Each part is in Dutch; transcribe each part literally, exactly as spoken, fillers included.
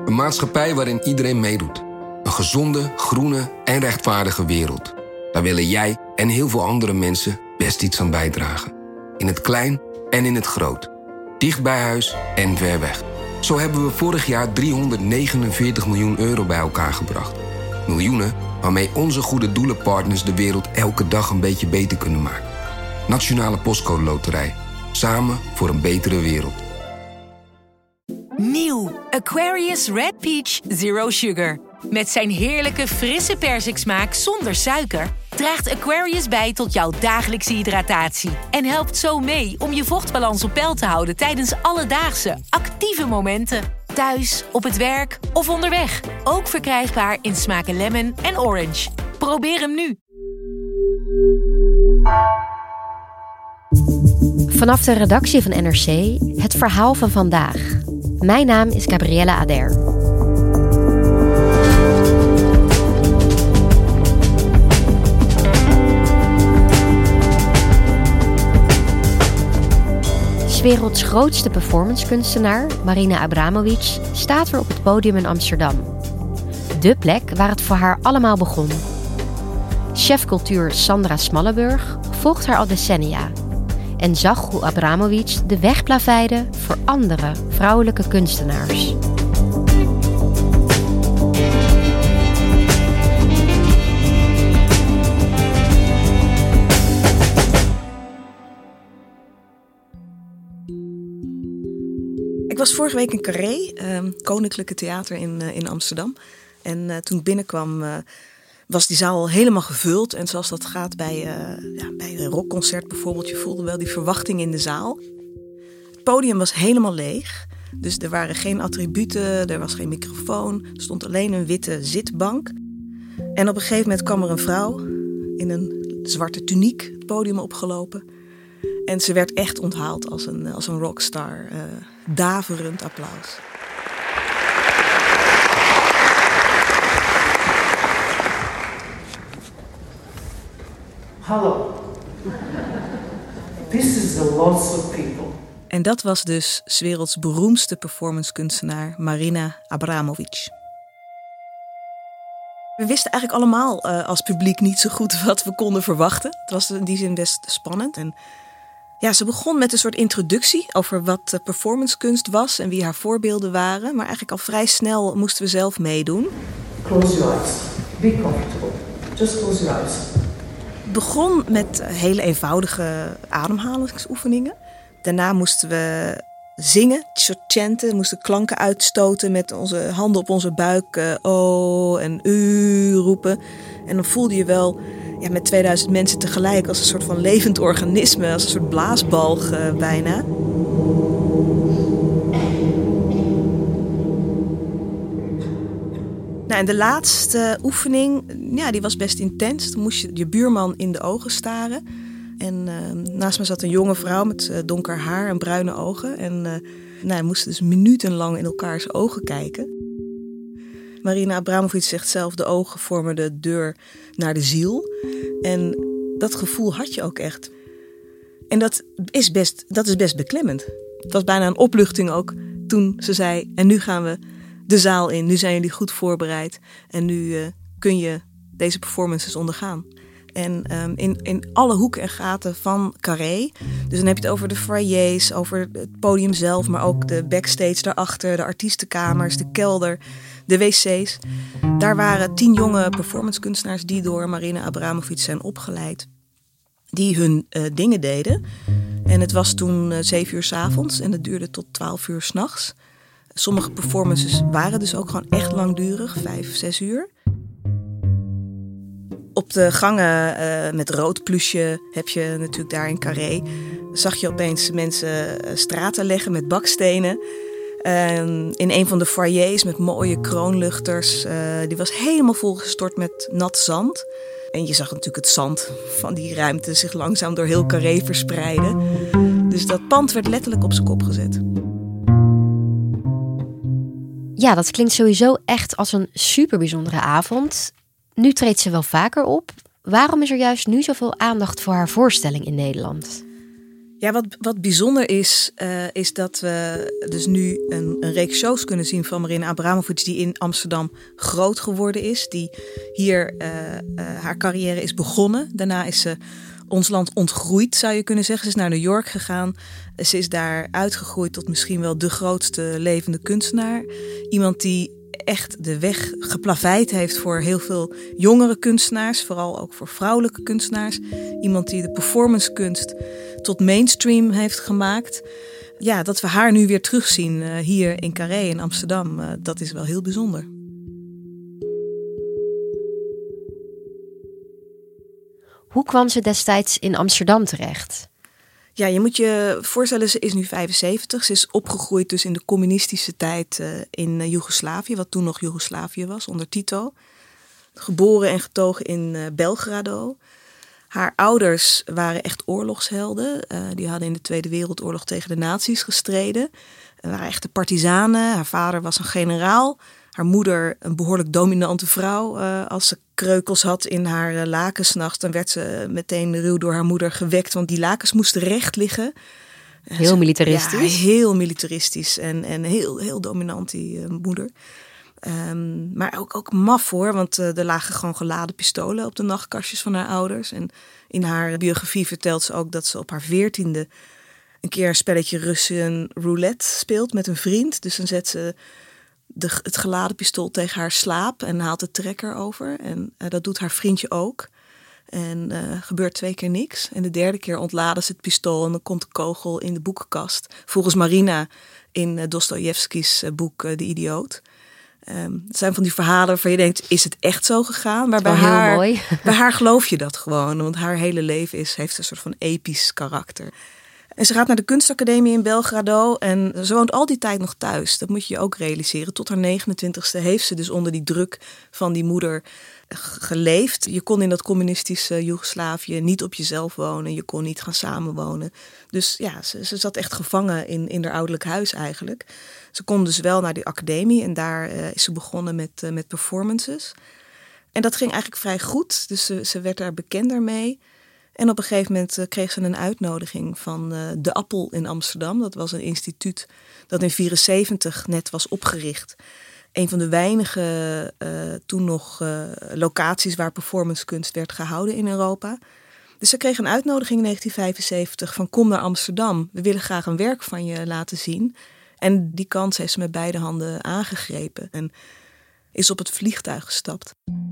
Een maatschappij waarin iedereen meedoet. Een gezonde, groene en rechtvaardige wereld. Daar willen jij en heel veel andere mensen best iets aan bijdragen. In het klein en in het groot. Dicht bij huis en ver weg. Zo hebben we vorig jaar driehonderdnegenenveertig miljoen euro bij elkaar gebracht. Miljoenen waarmee onze goede doelenpartners de wereld elke dag een beetje beter kunnen maken. Nationale Postcode Loterij. Samen voor een betere wereld. Nieuw Aquarius Red Peach Zero Sugar. Met zijn heerlijke frisse persiksmaak zonder suiker draagt Aquarius bij tot jouw dagelijkse hydratatie en helpt zo mee om je vochtbalans op peil te houden tijdens alledaagse, actieve momenten. Thuis, op het werk of onderweg. Ook verkrijgbaar in smaken lemon en orange. Probeer hem nu. Vanaf de redactie van N R C het verhaal van vandaag. Mijn naam is Gabrielle Ader. De werelds grootste performancekunstenaar, Marina Abramovic, staat weer op het podium in Amsterdam. De plek waar het voor haar allemaal begon. Chef cultuur Sandra Smallenburg volgt haar al decennia en zag hoe Abramovic de weg plaveide voor andere vrouwelijke kunstenaars. Ik was vorige week in Carré, uh, Koninklijke Theater in, uh, in Amsterdam. En uh, toen ik binnenkwam uh, was die zaal al helemaal gevuld. En zoals dat gaat bij, uh, ja, bij een rockconcert bijvoorbeeld, je voelde wel die verwachting in de zaal. Het podium was helemaal leeg. Dus er waren geen attributen, er was geen microfoon. Er stond alleen een witte zitbank. En op een gegeven moment kwam er een vrouw in een zwarte tuniek het podium opgelopen. En ze werd echt onthaald als een, als een rockstar. Uh, daverend applaus. Hallo. This is a lots of people. En dat was dus 's werelds beroemdste performancekunstenaar Marina Abramovic. We wisten eigenlijk allemaal uh, als publiek niet zo goed wat we konden verwachten. Het was in die zin best spannend. En ja, ze begon met een soort introductie over wat performancekunst was en wie haar voorbeelden waren. Maar eigenlijk al vrij snel moesten we zelf meedoen. Close your eyes. Be comfortable. Just close your eyes. Het begon met hele eenvoudige ademhalingsoefeningen. Daarna moesten we zingen, chanten, moesten klanken uitstoten met onze handen op onze buik. Uh, oh en u roepen. En dan voelde je wel ja, met tweeduizend mensen tegelijk als een soort van levend organisme. Als een soort blaasbalg uh, bijna. Nou, en de laatste oefening, ja, die was best intens. Dan moest je je buurman in de ogen staren. En uh, naast me zat een jonge vrouw met uh, donker haar en bruine ogen. En uh, nou, we moesten dus minutenlang in elkaars ogen kijken. Marina Abramovic zegt zelf, de ogen vormen de deur naar de ziel. En dat gevoel had je ook echt. En dat is best, dat is best beklemmend. Het was bijna een opluchting ook toen ze zei, en nu gaan we de zaal in. Nu zijn jullie goed voorbereid. En nu uh, kun je deze performances ondergaan. En um, in, in alle hoeken en gaten van Carré. Dus dan heb je het over de foyers, over het podium zelf, maar ook de backstage daarachter, de artiestenkamers, de kelder, de wc's. Daar waren tien jonge performancekunstenaars die door Marina Abramovic zijn opgeleid. Die hun uh, dingen deden. En het was toen uh, zeven uur 's avonds en het duurde tot twaalf uur 's nachts. Sommige performances waren dus ook gewoon echt langdurig, vijf, zes uur. Op de gangen uh, met rood plusje heb je natuurlijk daar in Carré. Zag je opeens mensen uh, straten leggen met bakstenen. Uh, in een van de foyers met mooie kroonluchters. Uh, die was helemaal volgestort met nat zand. En je zag natuurlijk het zand van die ruimte zich langzaam door heel Carré verspreiden. Dus dat pand werd letterlijk op zijn kop gezet. Ja, dat klinkt sowieso echt als een super bijzondere avond. Nu treedt ze wel vaker op. Waarom is er juist nu zoveel aandacht voor haar voorstelling in Nederland? Ja, wat, wat bijzonder is, uh, is dat we dus nu een, een reeks shows kunnen zien van Marina Abramovic, die in Amsterdam groot geworden is. Die hier uh, uh, haar carrière is begonnen. Daarna is ze ons land ontgroeid, zou je kunnen zeggen. Ze is naar New York gegaan. Ze is daar uitgegroeid tot misschien wel de grootste levende kunstenaar. Iemand die echt de weg geplaveid heeft voor heel veel jongere kunstenaars. Vooral ook voor vrouwelijke kunstenaars. Iemand die de performancekunst tot mainstream heeft gemaakt. Ja, dat we haar nu weer terugzien uh, hier in Carré in Amsterdam. Uh, dat is wel heel bijzonder. Hoe kwam ze destijds in Amsterdam terecht? Ja, je moet je voorstellen, ze is nu vijfenzeventig. Ze is opgegroeid dus in de communistische tijd uh, in uh, Joegoslavië, wat toen nog Joegoslavië was, onder Tito. Geboren en getogen in uh, Belgrado. Haar ouders waren echt oorlogshelden. Uh, die hadden in de Tweede Wereldoorlog tegen de nazi's gestreden. Ze waren echte partizanen. Haar vader was een generaal. Haar moeder een behoorlijk dominante vrouw. Uh, als ze kreukels had in haar uh, lakens 's nachts, dan werd ze meteen ruw door haar moeder gewekt. Want die lakens moesten recht liggen. Heel ze, militaristisch. Ja, heel militaristisch en, en heel, heel dominant, die uh, moeder. Um, maar ook, ook maf hoor, want uh, er lagen gewoon geladen pistolen op de nachtkastjes van haar ouders. En in haar biografie vertelt ze ook dat ze op haar veertiende een keer een spelletje Russian roulette speelt met een vriend. Dus dan zet ze de, het geladen pistool tegen haar slaap en haalt de trekker over. En uh, dat doet haar vriendje ook. En uh, gebeurt twee keer niks. En de derde keer ontladen ze het pistool en dan komt de kogel in de boekenkast. Volgens Marina in uh, Dostojevskis uh, boek uh, De Idioot. Um, het zijn van die verhalen waarvan je denkt, is het echt zo gegaan? Maar bij heel haar, mooi. bij haar geloof je dat gewoon. Want haar hele leven is, heeft een soort van episch karakter. En ze gaat naar de kunstacademie in Belgrado. En ze woont al die tijd nog thuis. Dat moet je je ook realiseren. Tot haar negenentwintigste heeft ze dus onder die druk van die moeder geleefd. Je kon in dat communistische Joegoslavië niet op jezelf wonen. Je kon niet gaan samenwonen. Dus ja, ze, ze zat echt gevangen in, in haar ouderlijk huis eigenlijk. Ze kon dus wel naar die academie. En daar uh, is ze begonnen met, uh, met performances. En dat ging eigenlijk vrij goed. Dus ze, ze werd daar bekender mee. En op een gegeven moment uh, kreeg ze een uitnodiging van uh, De Appel in Amsterdam. Dat was een instituut dat in vierenzeventig net was opgericht. Een van de weinige uh, toen nog uh, locaties waar performancekunst werd gehouden in Europa. Dus ze kreeg een uitnodiging in negentien vijfenzeventig van kom naar Amsterdam. We willen graag een werk van je laten zien. En die kans heeft ze met beide handen aangegrepen. En is op het vliegtuig gestapt.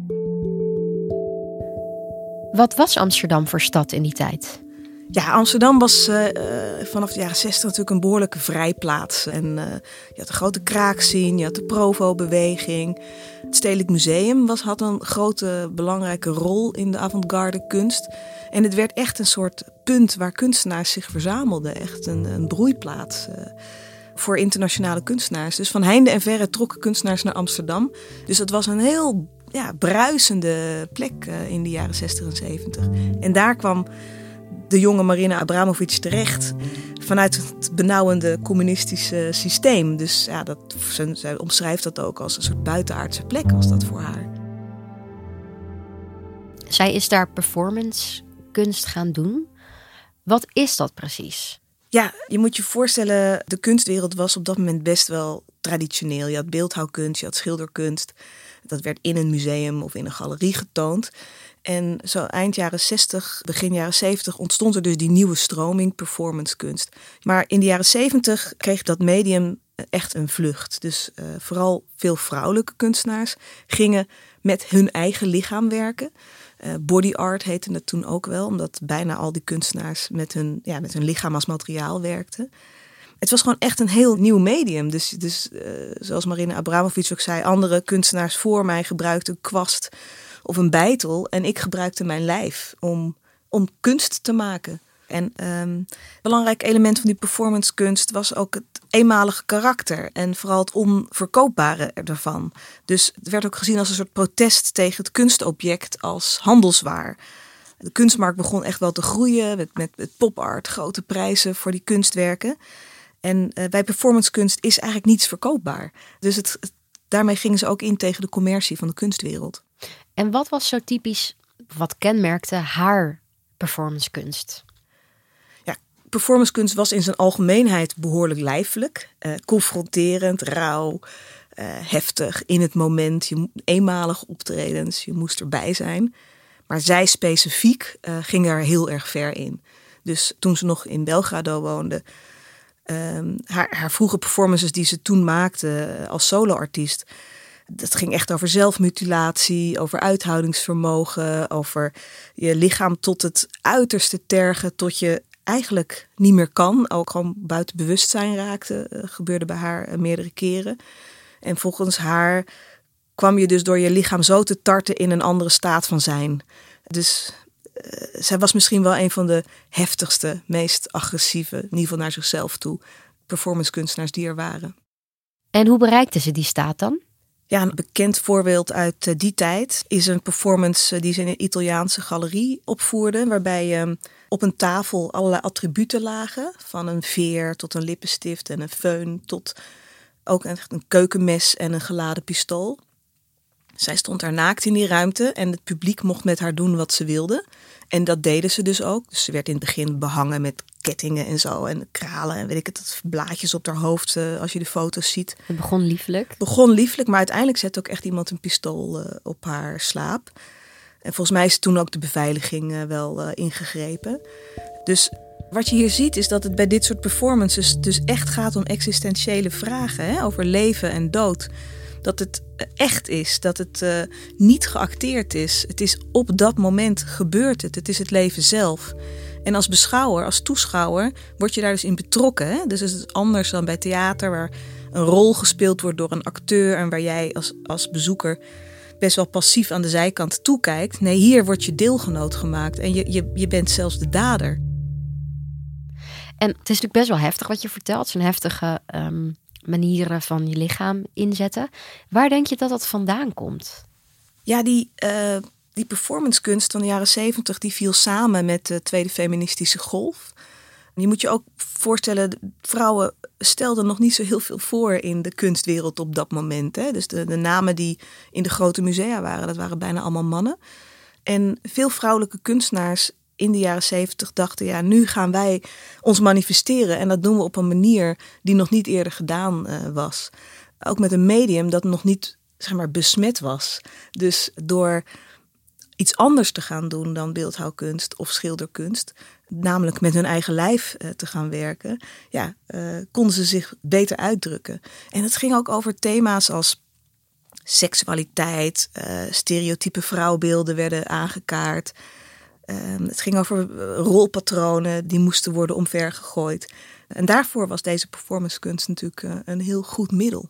Wat was Amsterdam voor stad in die tijd? Ja, Amsterdam was uh, vanaf de jaren zestig natuurlijk een behoorlijke vrijplaats. En uh, je had een grote kraakscene, je had de Provo-beweging. Het Stedelijk Museum was, had een grote belangrijke rol in de avant-garde kunst. En het werd echt een soort punt waar kunstenaars zich verzamelden. Echt een, een broeiplaats uh, voor internationale kunstenaars. Dus van heinde en verre trokken kunstenaars naar Amsterdam. Dus dat was een heel ja, bruisende plek uh, in de jaren zestig en zeventig. En daar kwam de jonge Marina Abramovic terecht vanuit het benauwende communistische systeem. Dus ja, dat, zij omschrijft dat ook als een soort buitenaardse plek was dat voor haar. Zij is daar performance kunst gaan doen. Wat is dat precies? Ja, je moet je voorstellen, de kunstwereld was op dat moment best wel traditioneel. Je had beeldhouwkunst, je had schilderkunst. Dat werd in een museum of in een galerie getoond. En zo eind jaren zestig, begin jaren zeventig ontstond er dus die nieuwe stroming, performancekunst. Maar in de jaren zeventig kreeg dat medium echt een vlucht. Dus uh, vooral veel vrouwelijke kunstenaars gingen met hun eigen lichaam werken. Uh, body art heette het toen ook wel, omdat bijna al die kunstenaars met hun, ja, met hun lichaam als materiaal werkten. Het was gewoon echt een heel nieuw medium. Dus, dus uh, zoals Marina Abramovic ook zei, andere kunstenaars voor mij gebruikten een kwast of een beitel. En ik gebruikte mijn lijf om, om kunst te maken. En um, een belangrijk element van die performancekunst was ook het eenmalige karakter. En vooral het onverkoopbare ervan. Dus het werd ook gezien als een soort protest tegen het kunstobject als handelswaar. De kunstmarkt begon echt wel te groeien met, met, met pop-art, grote prijzen voor die kunstwerken. En uh, bij performancekunst is eigenlijk niets verkoopbaar. Dus het, het, daarmee gingen ze ook in tegen de commercie van de kunstwereld. En wat was zo typisch, wat kenmerkte haar performancekunst? Ja, performancekunst was in zijn algemeenheid behoorlijk lijfelijk. Uh, confronterend, rauw, uh, heftig, in het moment. Je, eenmalige optredens, je moest erbij zijn. Maar zij specifiek uh, ging daar heel erg ver in. Dus toen ze nog in Belgrado woonde, um, haar, haar vroege performances die ze toen maakte uh, als soloartiest, dat ging echt over zelfmutilatie, over uithoudingsvermogen, over je lichaam tot het uiterste tergen, tot je eigenlijk niet meer kan. Ook gewoon buiten bewustzijn raakte, uh, gebeurde bij haar uh, meerdere keren. En volgens haar kwam je dus door je lichaam zo te tarten in een andere staat van zijn. Dus uh, zij was misschien wel een van de heftigste, meest agressieve, in ieder geval naar zichzelf toe, performancekunstenaars die er waren. En hoe bereikte ze die staat dan? Ja, een bekend voorbeeld uit die tijd is een performance die ze in een Italiaanse galerie opvoerde, waarbij um, op een tafel allerlei attributen lagen, van een veer tot een lippenstift en een föhn tot ook echt een keukenmes en een geladen pistool. Zij stond daar naakt in die ruimte en het publiek mocht met haar doen wat ze wilde. En dat deden ze dus ook. Dus ze werd in het begin behangen met kettingen en zo en kralen en weet ik het, blaadjes op haar hoofd uh, als je de foto's ziet. Het begon lieflijk. Het begon lieflijk, maar uiteindelijk zette ook echt iemand een pistool uh, op haar slaap. En volgens mij is toen ook de beveiliging uh, wel uh, ingegrepen. Dus wat je hier ziet is dat het bij dit soort performances dus echt gaat om existentiële vragen, hè, over leven en dood. Dat het echt is, dat het uh, niet geacteerd is. Het is op dat moment gebeurt het. Het is het leven zelf. En als beschouwer, als toeschouwer, word je daar dus in betrokken. Hè? Dus het is anders dan bij theater, waar een rol gespeeld wordt door een acteur en waar jij als, als bezoeker best wel passief aan de zijkant toekijkt. Nee, hier word je deelgenoot gemaakt en je, je, je bent zelfs de dader. En het is natuurlijk best wel heftig wat je vertelt. Zo'n heftige um, manieren van je lichaam inzetten. Waar denk je dat dat vandaan komt? Ja, die, uh, die performancekunst van de jaren zeventig, die viel samen met de tweede feministische golf. Je moet je ook voorstellen, vrouwen stelden nog niet zo heel veel voor in de kunstwereld op dat moment. Hè? Dus de, de namen die in de grote musea waren, dat waren bijna allemaal mannen. En veel vrouwelijke kunstenaars in de jaren zeventig dachten, ja, nu gaan wij ons manifesteren. En dat doen we op een manier die nog niet eerder gedaan uh, was. Ook met een medium dat nog niet, zeg maar, besmet was. Dus door iets anders te gaan doen dan beeldhouwkunst of schilderkunst, namelijk met hun eigen lijf uh, te gaan werken, ja, uh, konden ze zich beter uitdrukken. En het ging ook over thema's als seksualiteit, uh, stereotype vrouwbeelden werden aangekaart. Uh, het ging over rolpatronen die moesten worden omvergegooid. En daarvoor was deze performancekunst natuurlijk uh, een heel goed middel.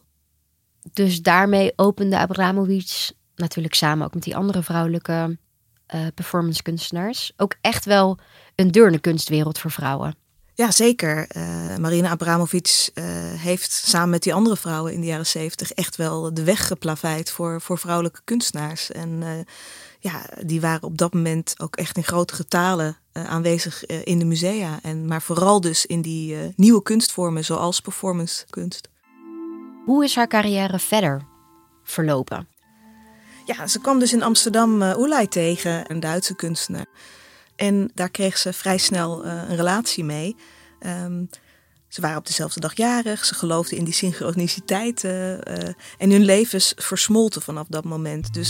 Dus daarmee opende Abramović, natuurlijk samen ook met die andere vrouwelijke uh, performancekunstenaars, ook echt wel een deur in de kunstwereld voor vrouwen. Ja, zeker. Uh, Marina Abramović uh, heeft samen met die andere vrouwen in de jaren zeventig echt wel de weg geplaveid voor, voor vrouwelijke kunstenaars. En uh, ja, die waren op dat moment ook echt in grote getalen uh, aanwezig uh, in de musea. En, maar vooral dus in die uh, nieuwe kunstvormen zoals performancekunst. Hoe is haar carrière verder verlopen? Ja, ze kwam dus in Amsterdam uh, Ulay tegen, een Duitse kunstenaar. En daar kreeg ze vrij snel uh, een relatie mee. Um, ze waren op dezelfde dag jarig. Ze geloofden in die synchroniciteit. Uh, uh, en hun levens versmolten vanaf dat moment. Dus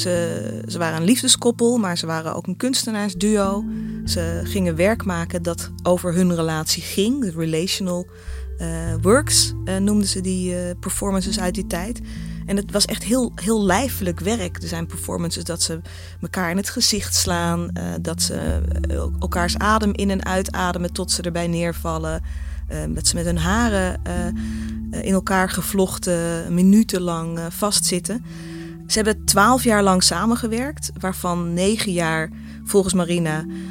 ze, ze waren een liefdeskoppel, maar ze waren ook een kunstenaarsduo. Ze gingen werk maken dat over hun relatie ging. De relational uh, works uh, noemden ze die uh, performances uit die tijd. En het was echt heel, heel lijfelijk werk. Er zijn performances dat ze elkaar in het gezicht slaan. Uh, dat ze elkaars adem in- en uitademen tot ze erbij neervallen. Uh, dat ze met hun haren uh, in elkaar gevlochten minutenlang uh, vastzitten. Ze hebben twaalf jaar lang samengewerkt. Waarvan negen jaar volgens Marina uh,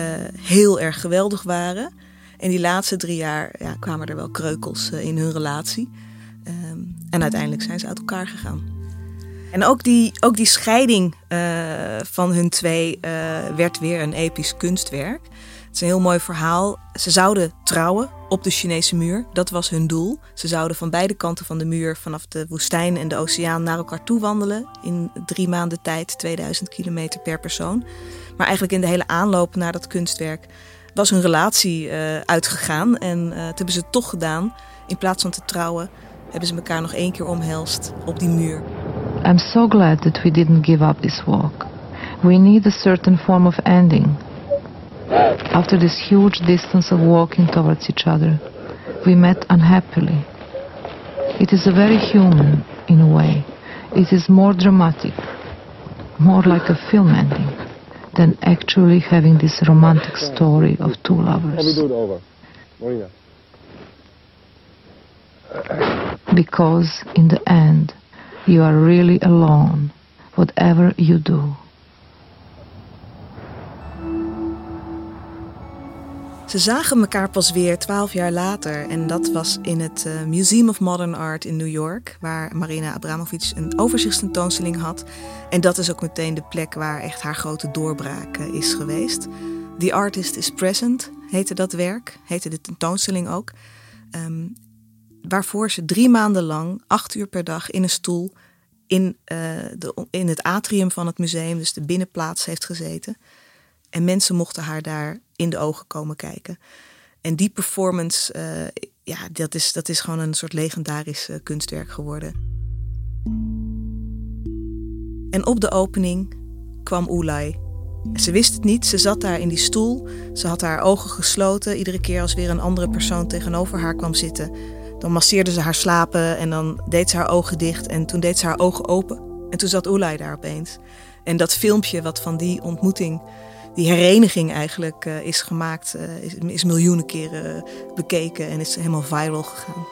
heel erg geweldig waren. En die laatste drie jaar ja, kwamen er wel kreukels uh, in hun relatie. Um, en uiteindelijk zijn ze uit elkaar gegaan. En ook die, ook die scheiding uh, van hun twee uh, werd weer een episch kunstwerk. Het is een heel mooi verhaal. Ze zouden trouwen op de Chinese muur. Dat was hun doel. Ze zouden van beide kanten van de muur vanaf de woestijn en de oceaan naar elkaar toe wandelen. In drie maanden tijd, tweeduizend kilometer per persoon. Maar eigenlijk in de hele aanloop naar dat kunstwerk was hun relatie uh, uitgegaan. En uh, toen hebben ze het toch gedaan. In plaats van te trouwen, hebben ze elkaar nog één keer omhelst op die muur. I'm so glad that we didn't give up this walk. We need a certain form of ending. After this huge distance of walking towards each other, we met unhappily. It is a very human, in a way. It is more dramatic, more like a film ending, than actually having this romantic story of two lovers. We do it over. Marina. Because in the end, you are really alone, whatever you do. Ze zagen elkaar pas weer twaalf jaar later en dat was in het uh, Museum of Modern Art in New York, waar Marina Abramović een overzichtstentoonstelling had. En dat is ook meteen de plek waar echt haar grote doorbraak uh, is geweest. The Artist is Present heette dat werk, heette de tentoonstelling ook. Um, waarvoor ze drie maanden lang, acht uur per dag in een stoel in, uh, de, in het atrium van het museum, dus de binnenplaats, heeft gezeten. En mensen mochten haar daar in de ogen komen kijken. En die performance, uh, ja, dat is, dat is gewoon een soort legendarisch uh, kunstwerk geworden. En op de opening kwam Ulay. Ze wist het niet, ze zat daar in die stoel. Ze had haar ogen gesloten. Iedere keer als weer een andere persoon tegenover haar kwam zitten, dan masseerde ze haar slapen en dan deed ze haar ogen dicht. En toen deed ze haar ogen open. En toen zat Ulay daar opeens. En dat filmpje wat van die ontmoeting, die hereniging eigenlijk uh, is gemaakt, uh, is, is miljoenen keren uh, bekeken en is helemaal viral gegaan.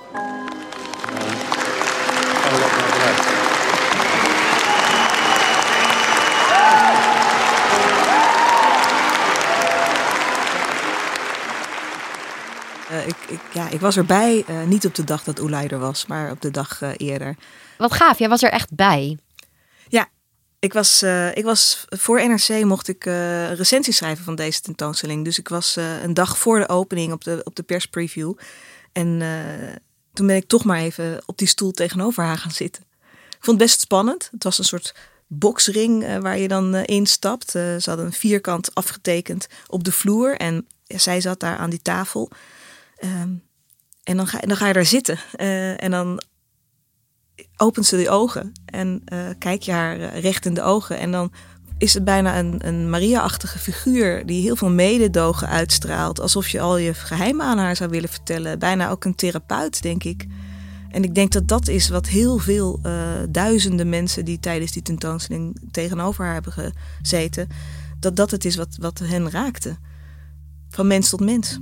Uh, ik, ik, ja, ik was erbij, uh, niet op de dag dat Ulay er was, maar op de dag uh, eerder. Wat gaaf, jij was er echt bij. Ja. Ik was, uh, ik was voor N R C mocht ik uh, een recensie schrijven van deze tentoonstelling. Dus ik was uh, een dag voor de opening op de, op de perspreview. En uh, toen ben ik toch maar even op die stoel tegenover haar gaan zitten. Ik vond het best spannend. Het was een soort boksring uh, waar je dan uh, instapt. Uh, ze hadden een vierkant afgetekend op de vloer. En ja, zij zat daar aan die tafel. Um, en dan ga, dan ga je daar zitten. Uh, en dan opent ze die ogen en uh, kijk je haar uh, recht in de ogen. En dan is het bijna een, een Maria-achtige figuur die heel veel mededogen uitstraalt. Alsof je al je geheimen aan haar zou willen vertellen. Bijna ook een therapeut, denk ik. En ik denk dat dat is wat heel veel uh, duizenden mensen die tijdens die tentoonstelling tegenover haar hebben gezeten, dat dat het is wat, wat hen raakte. Van mens tot mens.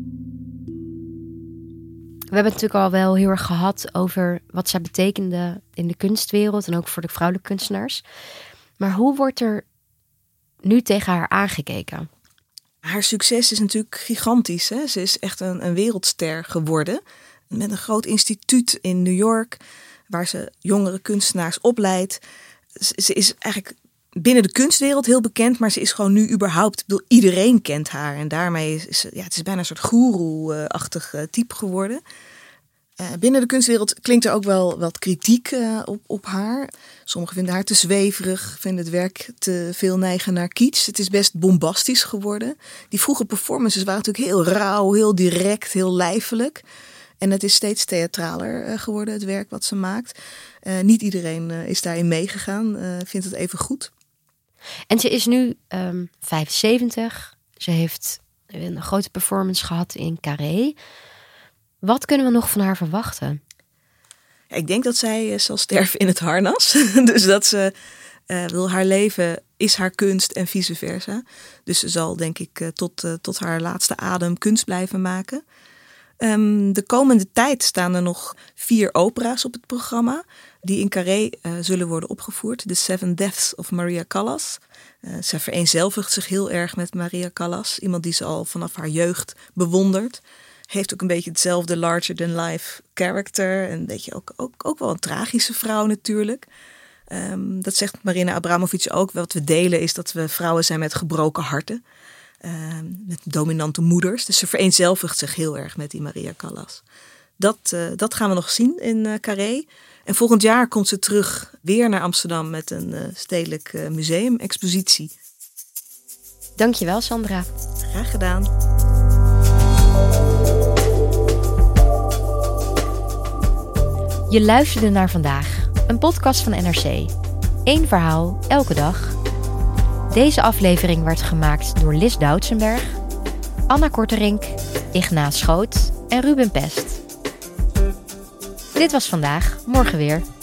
We hebben het natuurlijk al wel heel erg gehad over wat zij betekende in de kunstwereld en ook voor de vrouwelijke kunstenaars. Maar hoe wordt er nu tegen haar aangekeken? Haar succes is natuurlijk gigantisch. Hè? Ze is echt een, een wereldster geworden. Met een groot instituut in New York, waar ze jongere kunstenaars opleidt. Ze is eigenlijk binnen de kunstwereld heel bekend, maar ze is gewoon nu überhaupt, ik bedoel, iedereen kent haar. En daarmee is ze, ja, het is bijna een soort goeroe-achtig uh, type geworden. Uh, binnen de kunstwereld klinkt er ook wel wat kritiek uh, op, op haar. Sommigen vinden haar te zweverig, vinden het werk te veel neigen naar kitsch. Het is best bombastisch geworden. Die vroege performances waren natuurlijk heel rauw, heel direct, heel lijfelijk. En het is steeds theatraler uh, geworden, het werk wat ze maakt. Uh, niet iedereen uh, is daarin meegegaan, uh, vindt het even goed. En ze is nu um, vijfenzeventig. Ze heeft een grote performance gehad in Carré. Wat kunnen we nog van haar verwachten? Ja, ik denk dat zij uh, zal sterven in het harnas. Dus dat ze uh, wil haar leven is haar kunst en vice versa. Dus ze zal denk ik uh, tot, uh, tot haar laatste adem kunst blijven maken. Um, de komende tijd staan er nog vier opera's op het programma die in Carré uh, zullen worden opgevoerd. The Seven Deaths of Maria Callas. Uh, zij vereenzelvigt zich heel erg met Maria Callas. Iemand die ze al vanaf haar jeugd bewondert. Heeft ook een beetje hetzelfde larger-than-life character. En een beetje ook, ook, ook wel een tragische vrouw natuurlijk. Um, dat zegt Marina Abramović ook. Wat we delen is dat we vrouwen zijn met gebroken harten. Uh, met dominante moeders. Dus ze vereenzelvigt zich heel erg met die Maria Callas. Dat, uh, dat gaan we nog zien in uh, Carré. En volgend jaar komt ze terug weer naar Amsterdam met een uh, stedelijk uh, museum-expositie. Dankjewel, Sandra. Graag gedaan. Je luisterde naar Vandaag, een podcast van N R C. Eén verhaal, elke dag. Deze aflevering werd gemaakt door Lis Doutsenberg, Anna Korterink, Ignaat Schoot en Ruben Pest. Dit was Vandaag, morgen weer.